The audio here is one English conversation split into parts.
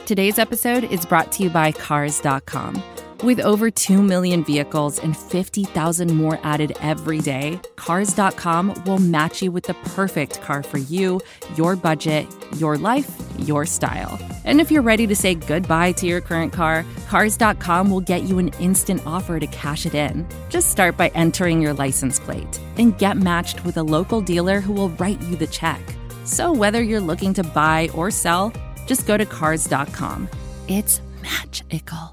Today's episode is brought to you by Cars.com. With over 2 million vehicles and 50,000 more added every day, Cars.com will match you with the perfect car for you, your budget, your life, your style. And if you're ready to say goodbye to your current car, Cars.com will get you an instant offer to cash it in. Just start by entering your license plate and get matched with a local dealer who will write you the check. So whether you're looking to buy or sell, just go to Cars.com. It's magical.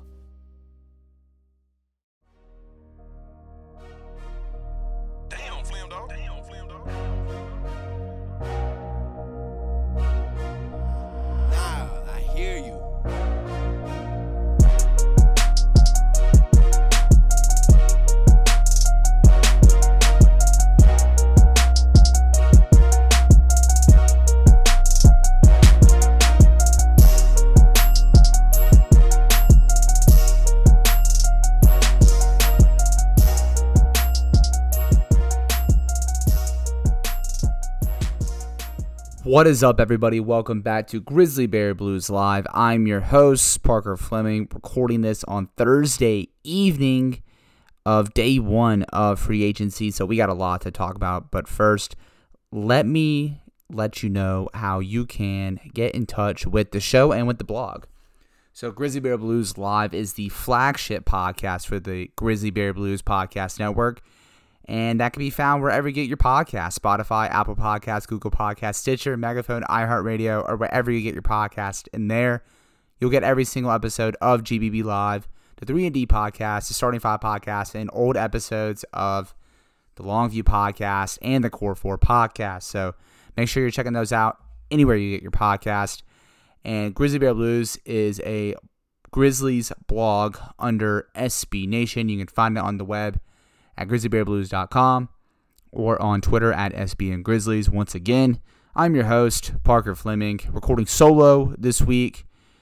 What is up, everybody? Welcome back to Grizzly Bear Blues Live. I'm your host, Parker Fleming, recording this on Thursday evening of day one of free agency. So we got a lot to talk about. But first, let me let you know how you can get in touch with the show and with the blog. So Grizzly Bear Blues Live is the flagship podcast for the Grizzly Bear Blues Podcast Network. And that can be found wherever you get your podcasts, Spotify, Apple Podcasts, Google Podcasts, Stitcher, Megaphone, iHeartRadio, or wherever you get your podcast. And there, you'll get every single episode of GBB Live, the 3&D podcast, the Starting Five podcast, and old episodes of the Longview podcast and the Core 4 podcast. So make sure you're checking those out anywhere you get your podcast. And Grizzly Bear Blues is a Grizzlies blog under SB Nation. You can find it on the web at grizzlybearblues.com or on Twitter at SBNGrizzlies. Once again, I'm your host, Parker Fleming, recording solo this week.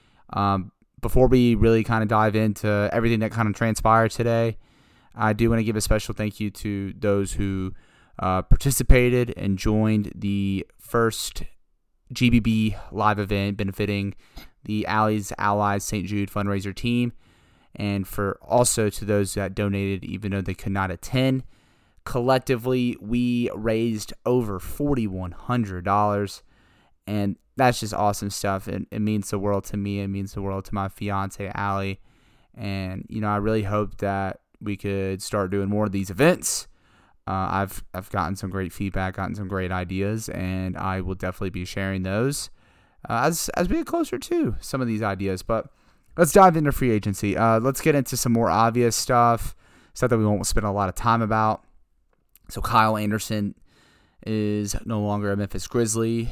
Before we really kind of dive into everything that kind of transpired today, I do want to give a special thank you to those who participated and joined the first GBB live event benefiting the Allies St. Jude fundraiser team. And for also to those that donated, even though they could not attend. Collectively, we raised over $4,100. And that's just awesome stuff. It means the world to me. It means the world to my fiance, Allie. And, I really hope that we could start doing more of these events. I've gotten some great feedback, gotten some great ideas, and I will definitely be sharing those as we get closer to some of these ideas. But let's dive into free agency. Let's get into some more obvious stuff that we won't spend a lot of time about. So Kyle Anderson is no longer a Memphis Grizzly.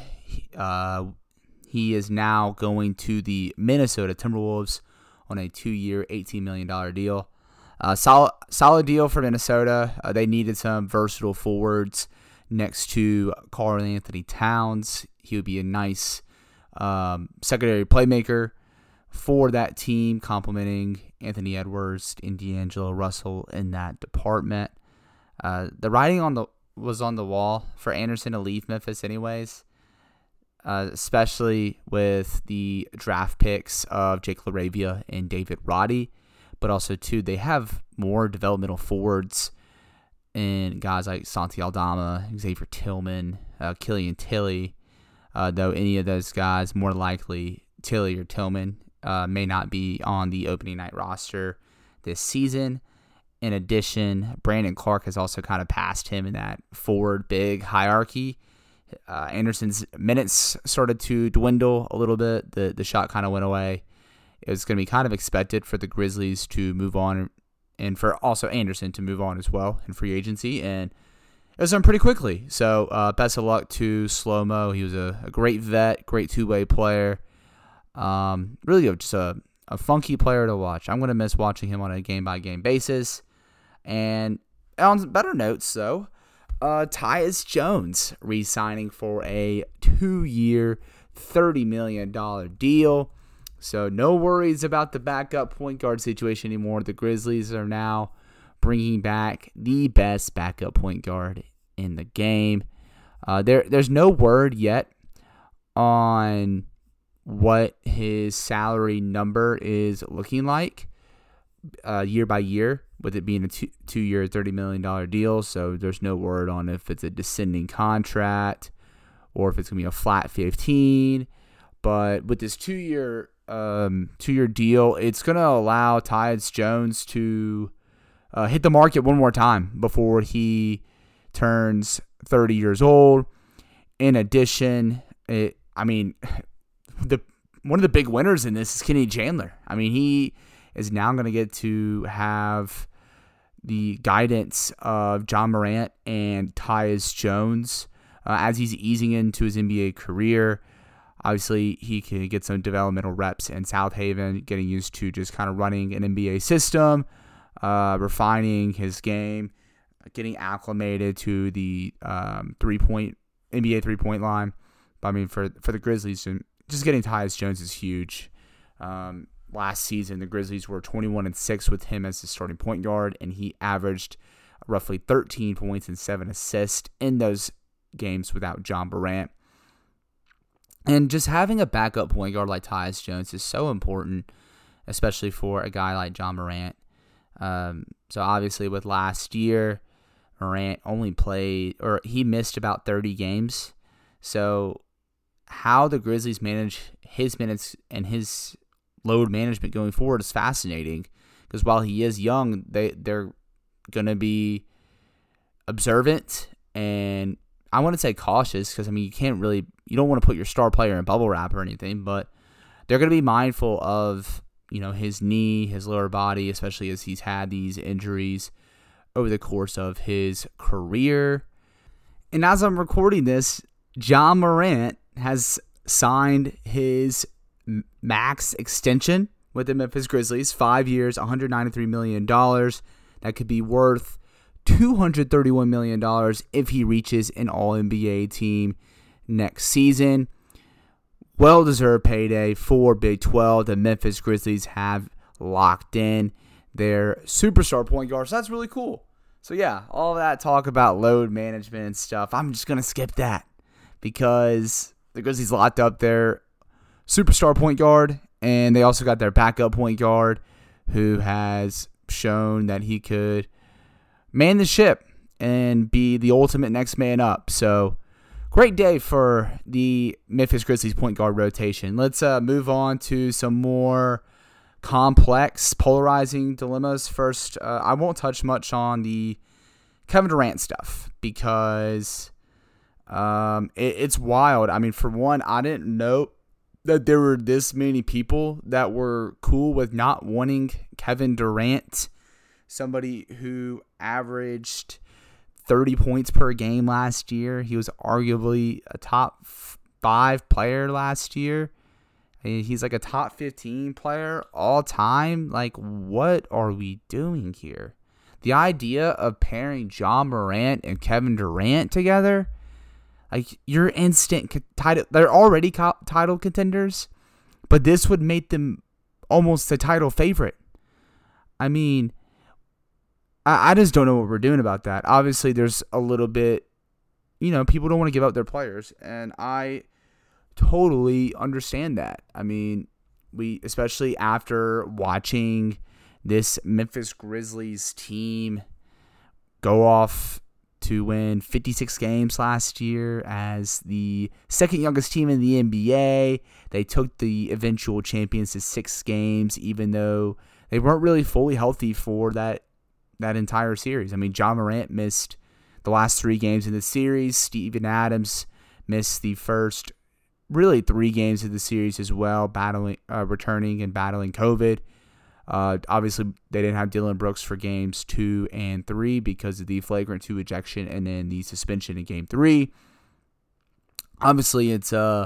He is now going to the Minnesota Timberwolves on a 2-year, $18 million deal. Solid deal for Minnesota. They needed some versatile forwards next to Karl-Anthony Towns. He would be a nice secondary playmaker for that team, complementing Anthony Edwards and D'Angelo Russell in that department. The writing was on the wall for Anderson to leave Memphis anyways, especially with the draft picks of Jake LaRavia and David Roddy. But also, too, they have more developmental forwards in guys like Santi Aldama, Xavier Tillman, Killian Tilly, though any of those guys, more likely Tilly or Tillman, may not be on the opening night roster this season. In addition, Brandon Clark has also kind of passed him in that forward big hierarchy. Anderson's minutes started to dwindle a little bit. The shot kind of went away. It was going to be kind of expected for the Grizzlies to move on and for also Anderson to move on as well in free agency. And it was done pretty quickly. So best of luck to Slow-Mo. He was a great vet, great two-way player. Really just a funky player to watch. I'm going to miss watching him on a game-by-game basis. And on better notes, though, Tyus Jones re-signing for a 2-year, $30 million deal. So no worries about the backup point guard situation anymore. The Grizzlies are now bringing back the best backup point guard in the game. There's no word yet on what his salary number is looking like year by year, with it being a two-year, $30 million deal. So there's no word on if it's a descending contract or if it's going to be a flat 15. But with this two-year deal, it's going to allow Tyus Jones to hit the market one more time before he turns 30 years old. In addition, one of the big winners in this is Kenny Chandler. I mean, he is now going to get to have the guidance of John Morant and Tyus Jones as he's easing into his NBA career. Obviously, he can get some developmental reps in South Haven, getting used to just kind of running an NBA system, refining his game, getting acclimated to the NBA three-point line. But I mean, for the Grizzlies, just getting Tyus Jones is huge. Last season, the Grizzlies were 21-6 with him as the starting point guard, and he averaged roughly 13 points and 7 assists in those games without John Morant. And just having a backup point guard like Tyus Jones is so important, especially for a guy like John Morant. So obviously with last year, Morant he missed about 30 games. So how the Grizzlies manage his minutes and his load management going forward is fascinating, because while he is young, they're going to be observant and I want to say cautious, because I mean you don't want to put your star player in bubble wrap or anything, but they're going to be mindful of his knee, his lower body, especially as he's had these injuries over the course of his career. And as I'm recording this, John Morant has signed his max extension with the Memphis Grizzlies, 5 years, $193 million. That could be worth $231 million if he reaches an All-NBA team next season. Well-deserved payday for Big 12. The Memphis Grizzlies have locked in their superstar point guard, so that's really cool. So yeah, all that talk about load management and stuff, I'm just going to skip that, because the Grizzlies locked up their superstar point guard, and they also got their backup point guard who has shown that he could man the ship and be the ultimate next man up. So great day for the Memphis Grizzlies point guard rotation. Let's move on to some more complex, polarizing dilemmas. First, I won't touch much on the Kevin Durant stuff, because it's wild. I mean, for one, I didn't know that there were this many people that were cool with not wanting Kevin Durant, somebody who averaged 30 points per game last year. He was arguably a top 5 player last year. He's like a top 15 player all time. Like, what are we doing here? The idea of pairing John Morant and Kevin Durant together, like, you're instant title. They're already title contenders, but this would make them almost a title favorite. I mean, I just don't know what we're doing about that. Obviously, there's a little bit, people don't want to give up their players, and I totally understand that. I mean, especially after watching this Memphis Grizzlies team go off to win 56 games last year as the second youngest team in the NBA. They took the eventual champions to 6 games, even though they weren't really fully healthy for that entire series. I mean, John Morant missed the last 3 games in the series. Steven Adams missed the first really 3 games of the series as well, returning and battling COVID. Obviously, they didn't have Dylan Brooks for games 2 and 3 because of the flagrant 2 ejection and then the suspension in game 3. Obviously, it's a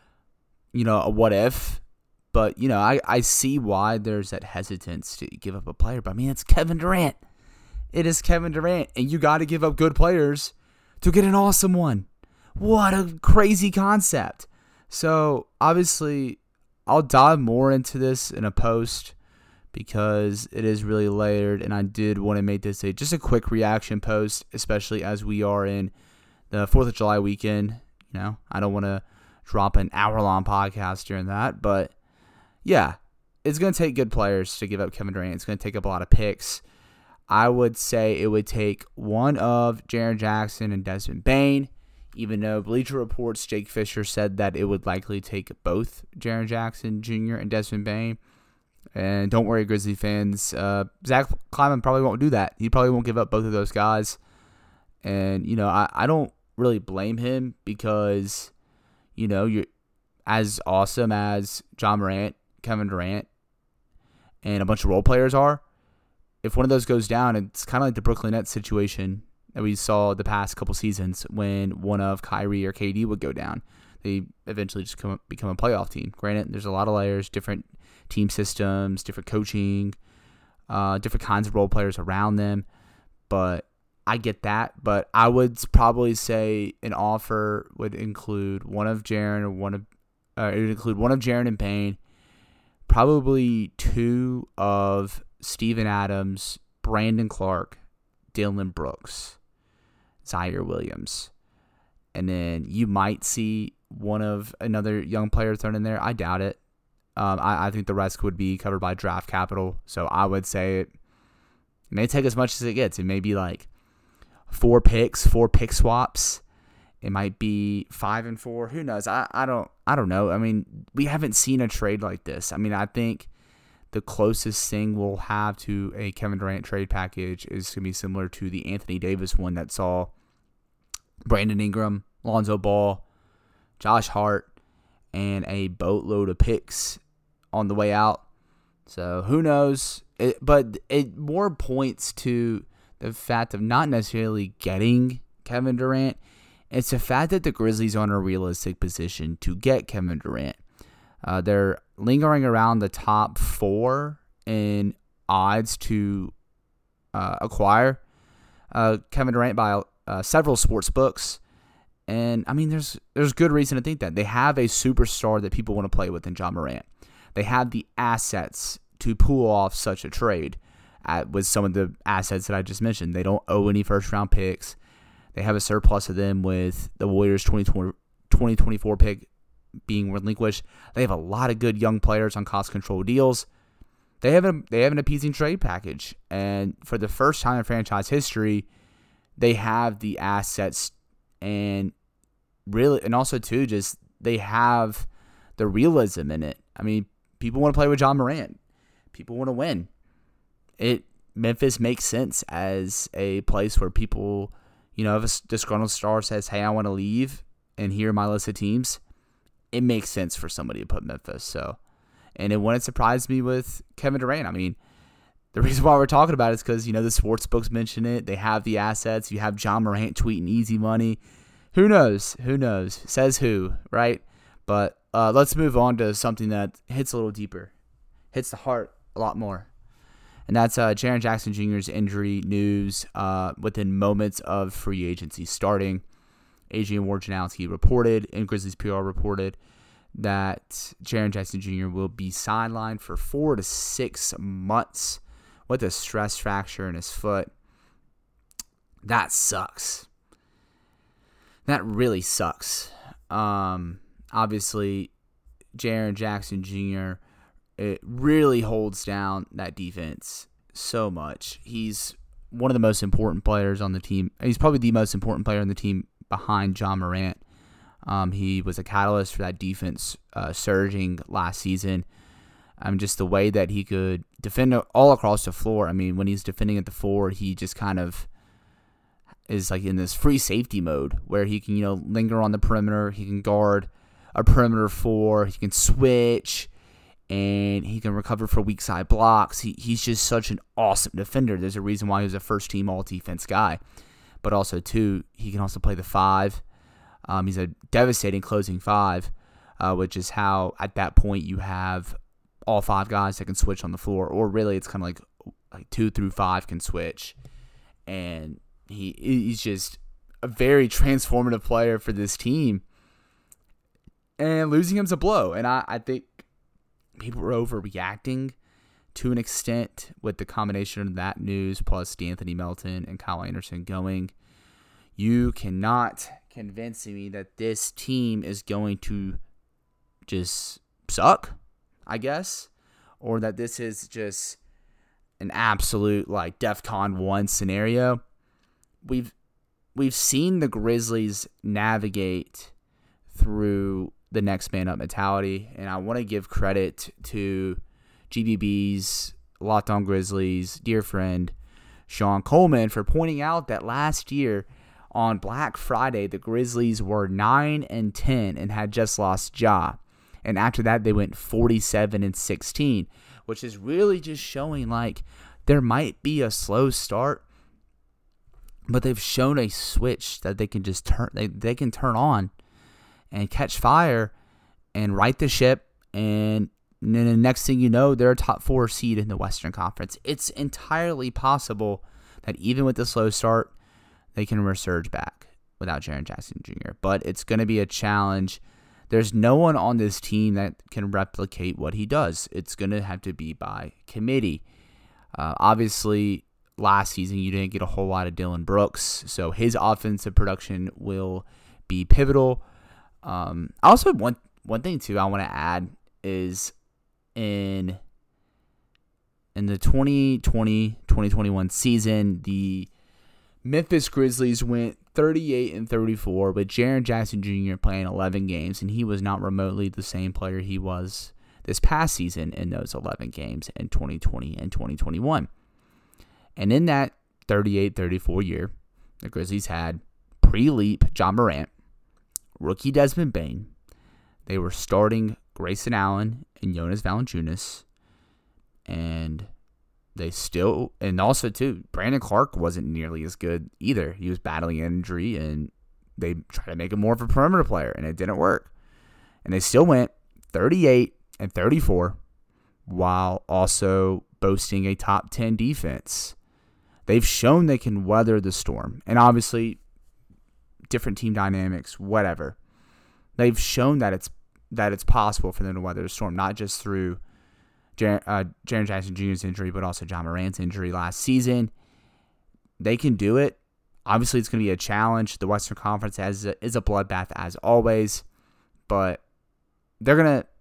what if, but I see why there's that hesitance to give up a player. But I mean, it's Kevin Durant. It is Kevin Durant, and you got to give up good players to get an awesome one. What a crazy concept. So obviously, I'll dive more into this in a post, because it is really layered, and I did want to make this just a quick reaction post, especially as we are in the 4th of July weekend. I don't want to drop an hour-long podcast during that. But, yeah, it's going to take good players to give up Kevin Durant. It's going to take up a lot of picks. I would say it would take one of Jaren Jackson and Desmond Bane, even though Bleacher Report's Jake Fisher said that it would likely take both Jaren Jackson Jr. and Desmond Bane. And don't worry, Grizzly fans, Zach Kleiman probably won't do that. He probably won't give up both of those guys. And, I don't really blame him because, you're as awesome as John Morant, Kevin Durant, and a bunch of role players are. If one of those goes down, it's kind of like the Brooklyn Nets situation that we saw the past couple seasons when one of Kyrie or KD would go down. They eventually just become a playoff team. Granted, there's a lot of layers, different team systems, different coaching, different kinds of role players around them. But I get that. But I would probably say an offer would include one of Jaren and Payne, probably two of Steven Adams, Brandon Clark, Dillon Brooks, Zaire Williams. And then you might see one of another young player thrown in there. I doubt it. I think the rest would be covered by draft capital. So I would say it may take as much as it gets. It may be like 4 pick swaps. It might be 5 and 4. Who knows? I don't know. I mean, we haven't seen a trade like this. I mean, I think the closest thing we'll have to a Kevin Durant trade package is going to be similar to the Anthony Davis one that saw Brandon Ingram, Lonzo Ball, Josh Hart, and a boatload of picks on the way out. So who knows? But it more points to the fact of not necessarily getting Kevin Durant. It's the fact that the Grizzlies are in a realistic position to get Kevin Durant. They're lingering around the top 4 in odds to acquire Kevin Durant by several sports books. And, I mean, there's good reason to think that. They have a superstar that people want to play with in John Morant. They have the assets to pull off such a trade with some of the assets that I just mentioned. They don't owe any first-round picks. They have a surplus of them with the Warriors' 2024 pick being relinquished. They have a lot of good young players on cost control deals. They have an appeasing trade package, and for the first time in franchise history, they have the assets and also too, just they have the realism in it. I mean, people want to play with John Morant. People want to win. Memphis makes sense as a place where people, if a disgruntled star says, "Hey, I want to leave," and here are my list of teams, it makes sense for somebody to put Memphis. So, and it wouldn't surprise me with Kevin Durant. I mean, the reason why we're talking about it is because, the sports books mention it. They have the assets. You have John Morant tweeting easy money. Who knows? Who knows? Says who, right? But let's move on to something that hits a little deeper. Hits the heart a lot more. And that's Jaren Jackson Jr.'s injury news within moments of free agency starting. Adrian Wojnarowski reported, and Grizzlies PR reported, that Jaren Jackson Jr. will be sidelined for 4 to 6 months with a stress fracture in his foot. That sucks. That really sucks. Obviously, Jaren Jackson Jr., it really holds down that defense so much. He's one of the most important players on the team. He's probably the most important player on the team behind John Morant. He was a catalyst for that defense surging last season. Just the way that he could defend all across the floor. I mean, when he's defending at the 4, he just kind of is like in this free safety mode where he can, linger on the perimeter. He can guard a perimeter 4. He can switch, and he can recover for weak side blocks. He's just such an awesome defender. There's a reason why he was a first-team all-defense guy. But also, too, he can also play the 5. He's a devastating closing 5, which is how, at that point, you have all 5 guys that can switch on the floor. Or really, it's kind of like 2 through 5 can switch. And he's just a very transformative player for this team. And losing him's a blow. And I think people were overreacting to an extent with the combination of that news plus D'Anthony Melton and Kyle Anderson going. You cannot convincing me that this team is going to just suck, I guess, or that this is just an absolute like DEFCON 1 scenario. We've seen the Grizzlies navigate through the next man up mentality, and I want to give credit to GBB's Locked On Grizzlies dear friend Sean Coleman for pointing out that last year on Black Friday the Grizzlies were 9-10 and had just lost Ja, and after that they went 47-16, which is really just showing like there might be a slow start, but they've shown a switch that they can just turn. They can turn on and catch fire and right the ship, and then the next thing you know, they're a top 4 seed in the Western Conference. It's entirely possible that even with the slow start, they can resurge back without Jaren Jackson Jr. But it's going to be a challenge. There's no one on this team that can replicate what he does. It's going to have to be by committee. Obviously, last season you didn't get a whole lot of Dillon Brooks, so his offensive production will be pivotal. Also, one thing too I want to add is in the 2020-2021 season, the Memphis Grizzlies went 38-34 with Jaren Jackson Jr. playing 11 games, and he was not remotely the same player he was this past season in those 11 games in 2020 and 2021. And in that 38-34 year, the Grizzlies had pre-leap Ja Morant, rookie Desmond Bane. They were starting Grayson Allen and Jonas Valanciunas, and also too, Brandon Clark wasn't nearly as good either. He was battling injury, and they tried to make him more of a perimeter player, and it didn't work. And they still went 38-34 while also boasting a top 10 defense. They've shown they can weather the storm, and obviously different team dynamics, whatever. They've shown that it's possible for them to weather the storm, not just through Jaren Jackson Jr.'s injury, but also Ja Morant's injury last season. They can do it. Obviously, it's going to be a challenge. The Western Conference is a bloodbath as always, but they're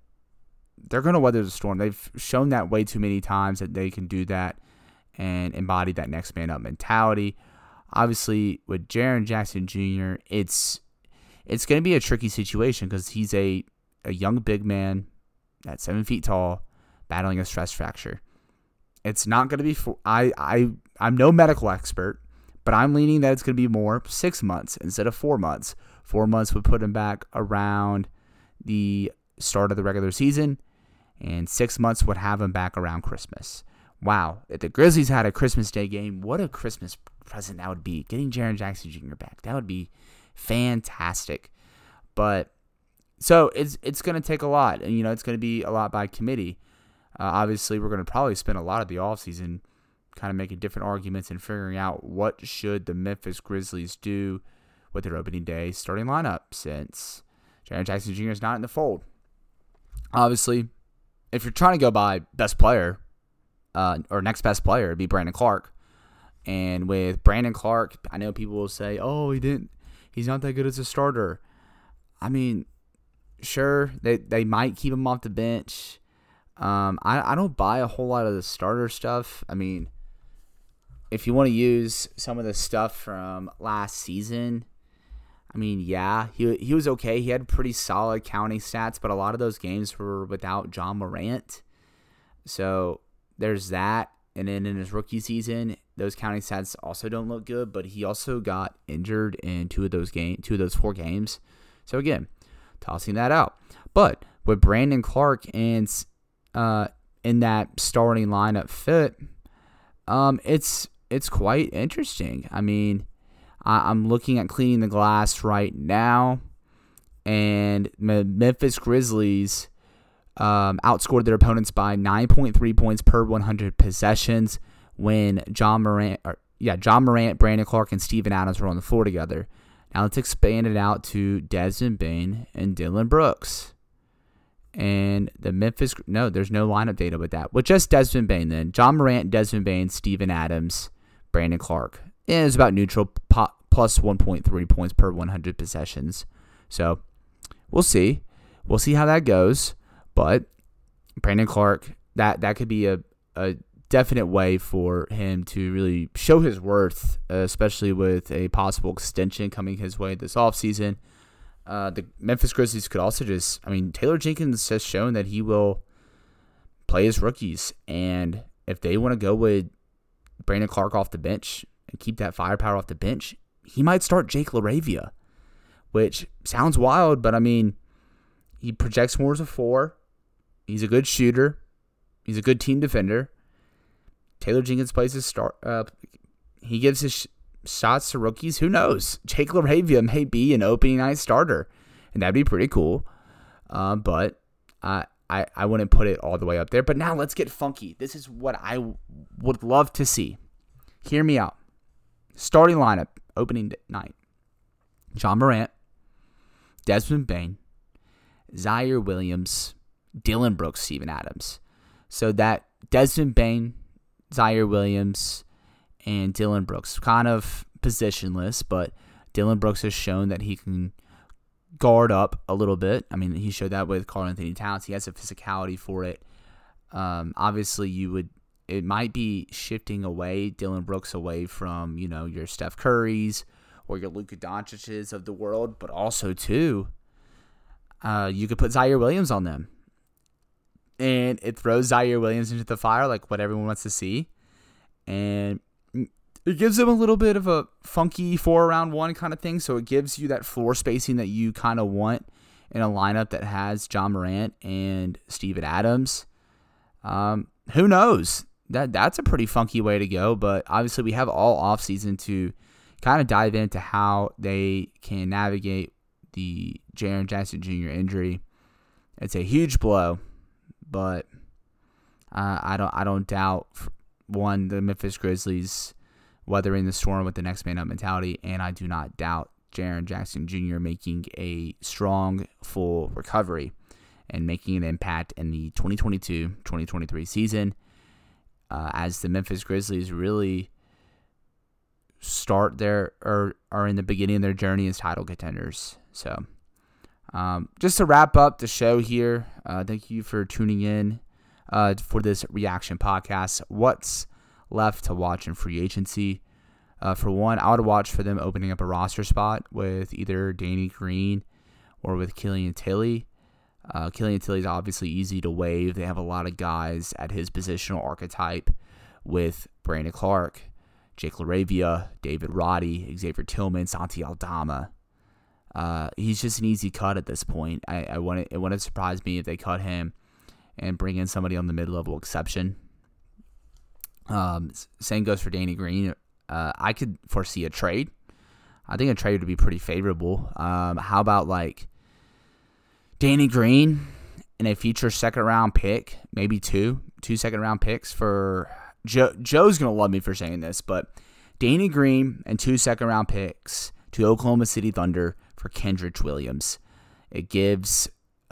gonna weather the storm. They've shown that way too many times that they can do that and embody that next man up mentality. Obviously, with Jaren Jackson Jr., it's going to be a tricky situation because he's a young big man at 7 feet tall, battling a stress fracture. It's not going to be. I'm no medical expert, but I'm leaning that it's going to be more 6 months instead of 4 months. 4 months would put him back around the start of the regular season, and 6 months would have him back around Christmas. Wow, if the Grizzlies had a Christmas Day game, what a Christmas present that would be. Getting Jaren Jackson Jr. back, that would be fantastic. But so it's going to take a lot, and it's going to be a lot by committee. Obviously, we're going to probably spend a lot of the offseason kind of making different arguments and figuring out what should the Memphis Grizzlies do with their opening day starting lineup since Jaren Jackson Jr. is not in the fold. Obviously, if you're trying to go by best player or next best player, it'd be Brandon Clark. And with Brandon Clark, I know people will say, "Oh, he's not that good as a starter." I mean, sure, they might keep him off the bench. I don't buy a whole lot of the starter stuff. I mean, if you want to use some of the stuff from last season, I mean, yeah, he was okay. He had pretty solid counting stats, but a lot of those games were without Ja Morant. So there's that. And then in his rookie season, those counting stats also don't look good, but he also got injured in two of those 4 games. So again, tossing that out. But with Brandon Clark and in that starting lineup fit, it's quite interesting. I mean, I'm looking at Cleaning the Glass right now, and Memphis Grizzlies outscored their opponents by 9.3 points per 100 possessions when Ja Morant, Brandon Clark, and Steven Adams were on the floor together. Now let's expand it out to Desmond Bane and Dillon Brooks. And the there's no lineup data with that. With just Desmond Bane then. Ja Morant, Desmond Bane, Steven Adams, Brandon Clark. And it's about neutral plus 1.3 points per 100 possessions. So we'll see. We'll see how that goes. But Brandon Clarke, that could be a definite way for him to really show his worth, especially with a possible extension coming his way this offseason. The Memphis Grizzlies could also Taylor Jenkins has shown that he will play his rookies. And if they want to go with Brandon Clarke off the bench and keep that firepower off the bench, he might start Jake LaRavia, which sounds wild, but he projects more as a 4. He's a good shooter. He's a good team defender. Taylor Jenkins plays his start. He gives his shots to rookies. Who knows? Jake LaRavia may be an opening night starter, and that'd be pretty cool. But I wouldn't put it all the way up there. But now let's get funky. This is what I would love to see. Hear me out. Starting lineup, opening night. Ja Morant, Desmond Bane, Ziaire Williams, Dillon Brooks, Steven Adams. So that Desmond Bane, Ziaire Williams, and Dillon Brooks, kind of positionless, but Dillon Brooks has shown that he can guard up a little bit. He showed that with Karl-Anthony Towns. He has a physicality for it. Obviously, it might be shifting away, Dillon Brooks away from, your Steph Currys or your Luka Doncic's of the world, but also, too, you could put Ziaire Williams on them. And it throws Ziaire Williams into the fire, like what everyone wants to see. And it gives them a little bit of a funky 4-around-1 kind of thing. So it gives you that floor spacing that you kind of want in a lineup that has Ja Morant and Steven Adams. Who knows? That's a pretty funky way to go. But obviously we have all offseason to kind of dive into how they can navigate the Jaren Jackson Jr. injury. It's a huge blow. But I don't doubt, one, the Memphis Grizzlies weathering the storm with the next man up mentality, and I do not doubt Jaren Jackson Jr. making a strong, full recovery and making an impact in the 2022-2023 season as the Memphis Grizzlies really are in the beginning of their journey as title contenders. So just to wrap up the show here, thank you for tuning in for this reaction podcast. What's left to watch in free agency? For one, I would watch for them opening up a roster spot with either Danny Green or with Killian Tilly. Killian Tilly is obviously easy to waive. They have a lot of guys at his positional archetype with Brandon Clarke, Jake LaRavia, David Roddy, Xavier Tillman, Santi Aldama. He's just an easy cut at this point. It wouldn't surprise me if they cut him and bring in somebody on the mid-level exception. Same goes for Danny Green. I could foresee a trade. I think a trade would be pretty favorable. How about Danny Green and a future second-round pick, maybe two second-round picks for Joe's going to love me for saying this, but Danny Green and 2 second-round picks to Oklahoma City Thunder for Kendrick Williams. It gets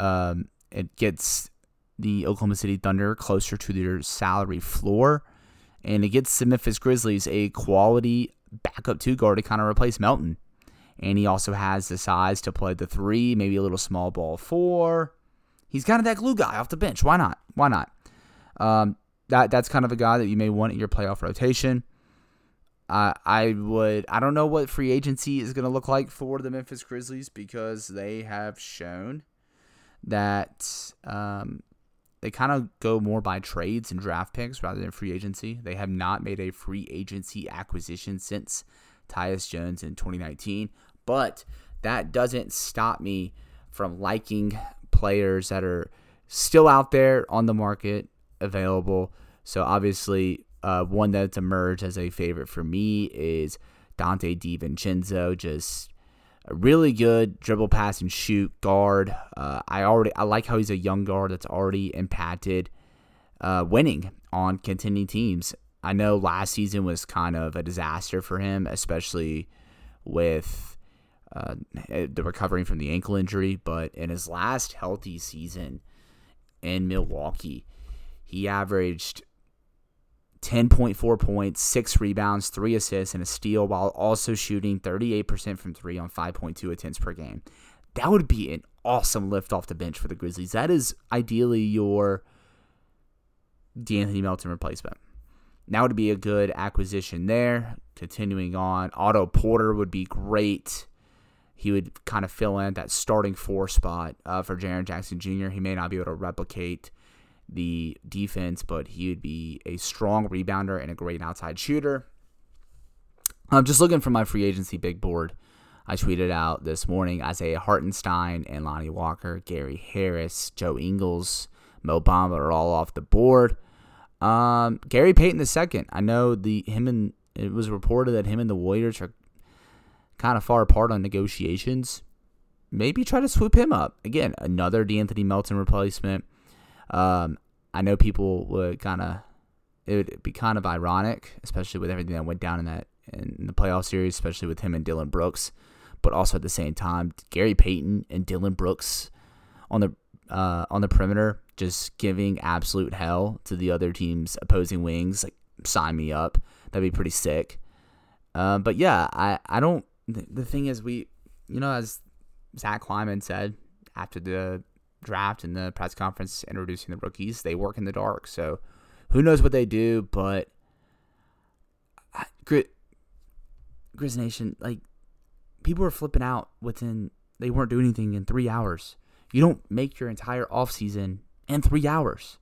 the Oklahoma City Thunder closer to their salary floor, and it gets the Memphis Grizzlies a quality backup 2 guard to kind of replace Melton. And he also has the size to play the 3, maybe a little small ball 4. He's kind of that glue guy off the bench. Why not? That's kind of a guy that you may want in your playoff rotation. I don't know what free agency is going to look like for the Memphis Grizzlies because they have shown that they kind of go more by trades and draft picks rather than free agency. They have not made a free agency acquisition since Tyus Jones in 2019, but that doesn't stop me from liking players that are still out there on the market, available. So obviously, one that's emerged as a favorite for me is Dante DiVincenzo, just a really good dribble, pass, and shoot guard. I like how he's a young guard that's already impacted winning on contending teams. I know last season was kind of a disaster for him, especially with the recovering from the ankle injury. But in his last healthy season in Milwaukee, he averaged 10.4 points, 6 rebounds, 3 assists, and a steal, while also shooting 38% from 3 on 5.2 attempts per game. That would be an awesome lift off the bench for the Grizzlies. That is ideally your De'Anthony Melton replacement. That would be a good acquisition there. Continuing on, Otto Porter would be great. He would kind of fill in that starting 4 spot for Jaren Jackson Jr. He may not be able to replicate the defense, but he would be a strong rebounder and a great outside shooter. I'm just looking for my free agency big board. I tweeted out this morning Isaiah Hartenstein and Lonnie Walker, Gary Harris, Joe Ingles, Mo Bamba are all off the board. Gary Payton II. I know it was reported that him and the Warriors are kind of far apart on negotiations. Maybe try to swoop him up. Again, another De'Anthony Melton replacement. I know people would it would be kind of ironic, especially with everything that went down in the playoff series, especially with him and Dillon Brooks. But also at the same time, Gary Payton and Dillon Brooks on the perimeter, just giving absolute hell to the other team's opposing wings. Like, sign me up. That'd be pretty sick. But yeah, I don't. The thing is, as Zach Kleiman said after the draft and the press conference introducing the rookies, they work in the dark. So who knows what they do? But Grizz Nation, like, people were flipping out they weren't doing anything in 3 hours. You don't make your entire offseason in 3 hours.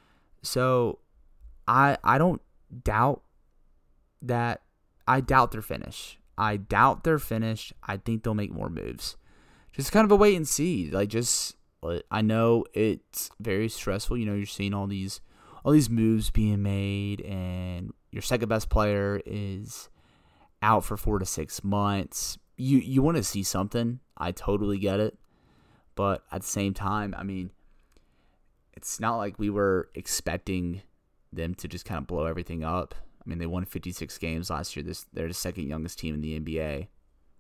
So I don't doubt that. I doubt their finish. I think they'll make more moves. Just kind of a wait and see. I know it's very stressful. You're seeing all these moves being made, and your second best player is out for 4 to 6 months. You want to see something. I totally get it. But at the same time, I mean, it's not like we were expecting them to just kind of blow everything up. I mean, they won 56 games last year. They're the second youngest team in the NBA.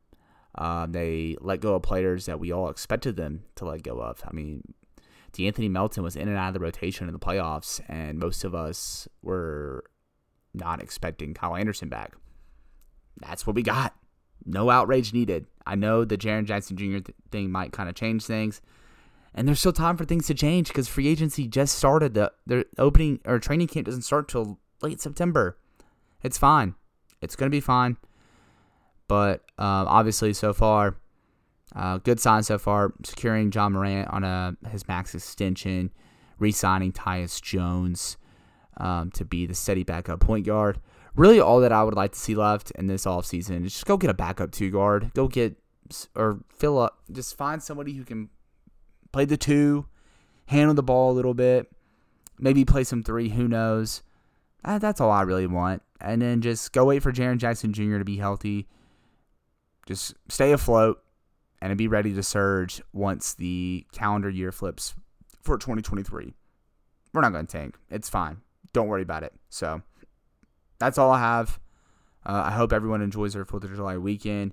They let go of players that we all expected them to let go of. I mean, De'Anthony Melton was in and out of the rotation in the playoffs, and most of us were not expecting Kyle Anderson back. That's what we got. No outrage needed. I know the Jaren Jackson Jr. thing might kind of change things, and there's still time for things to change because free agency just started. Their opening or training camp doesn't start till late September. It's fine. It's going to be fine. But obviously, so far, good sign so far. Securing John Morant on his max extension, re-signing Tyus Jones to be the steady backup point guard. Really, all that I would like to see left in this offseason is just go get a backup 2 guard. Go get or fill up. Just find somebody who can play the 2, handle the ball a little bit, maybe play some 3. Who knows? That's all I really want. And then just go wait for Jaren Jackson Jr. to be healthy. Just stay afloat and be ready to surge once the calendar year flips for 2023. We're not going to tank. It's fine. Don't worry about it. So that's all I have. I hope everyone enjoys their 4th of July weekend.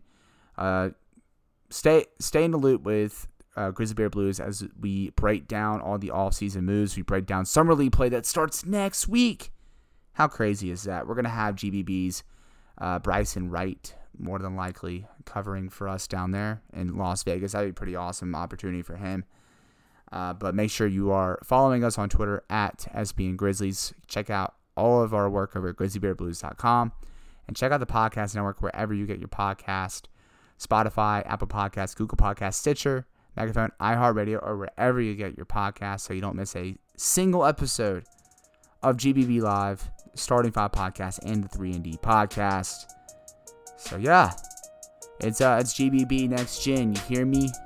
Stay in the loop with Grizzly Bear Blues as we break down all the offseason moves. We break down Summer League play that starts next week. How crazy is that? We're going to have GBB's Bryson Wright, more than likely, covering for us down there in Las Vegas. That would be a pretty awesome opportunity for him. But make sure you are following us on Twitter at SBN Grizzlies. Check out all of our work over at grizzlybearblues.com. And check out the podcast network wherever you get your podcast. Spotify, Apple Podcasts, Google Podcasts, Stitcher, Megaphone, iHeartRadio, or wherever you get your podcast so you don't miss a single episode of GBB Live, Starting 5 Podcast, and the 3&D Podcast. So yeah, it's GBB Next Gen. You hear me?